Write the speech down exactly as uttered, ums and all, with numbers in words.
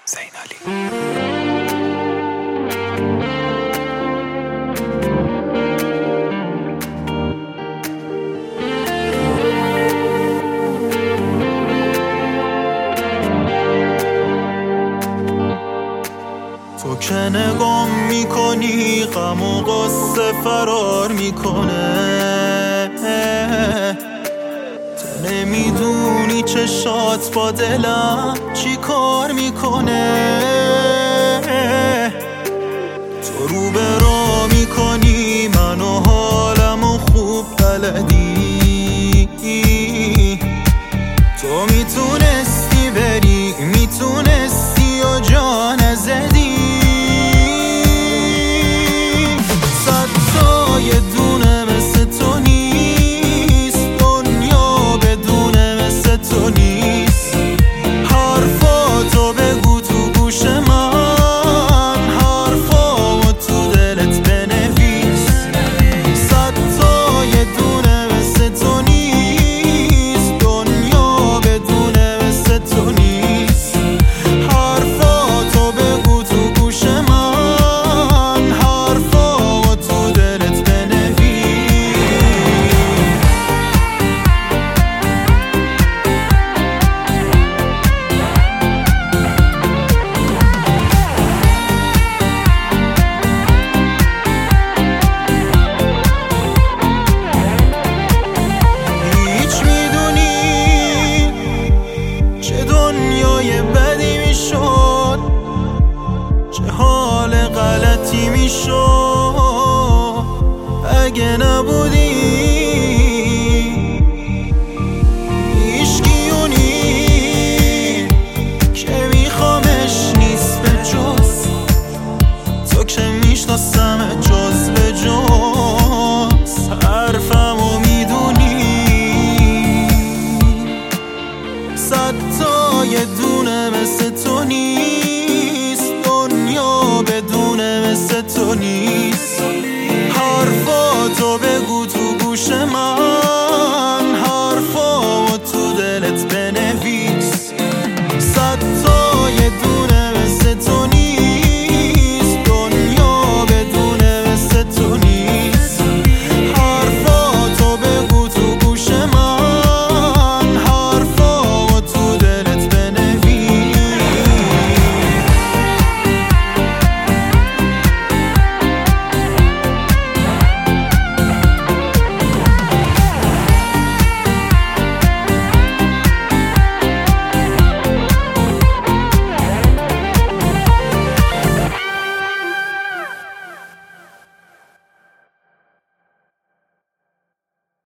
زینالی. تو که نگام میکنی غم و غصه فرار میکنه، تو نمیدونی چشات با دلم چی کار میکنه. تو رو به راه میکنی منو حالمو خوب بلدی، تو میتونستی بری میتونستی و جا نزدی. صد تا یه دونه مثل تو نیست، دنیا بدونه مثل تو نیست. حرفاتو بگو تو گوش من، حرفامو تو دلت بنویس. صد تا یه دونه مثل تو نیست، دنیا بدونه مثل تو نیست. حرفاتو بگو تو گوش من، حرفامو تو دلت بنویس. هیچ میدونی چه دنیای بدی میشد، چه حال غلطی میشد اگه نبودی. هیچکیونی که میخوامش نیست به جز تو، که میشناسم جز به جز. حرفمو میدونی، صد تا یه دونه مثل تو نیست، دنیا بدونه مثل تو نیست. حرفاتو بگو تو گوش من، حرفامو تو دلت بنویس. صد تا یه دونه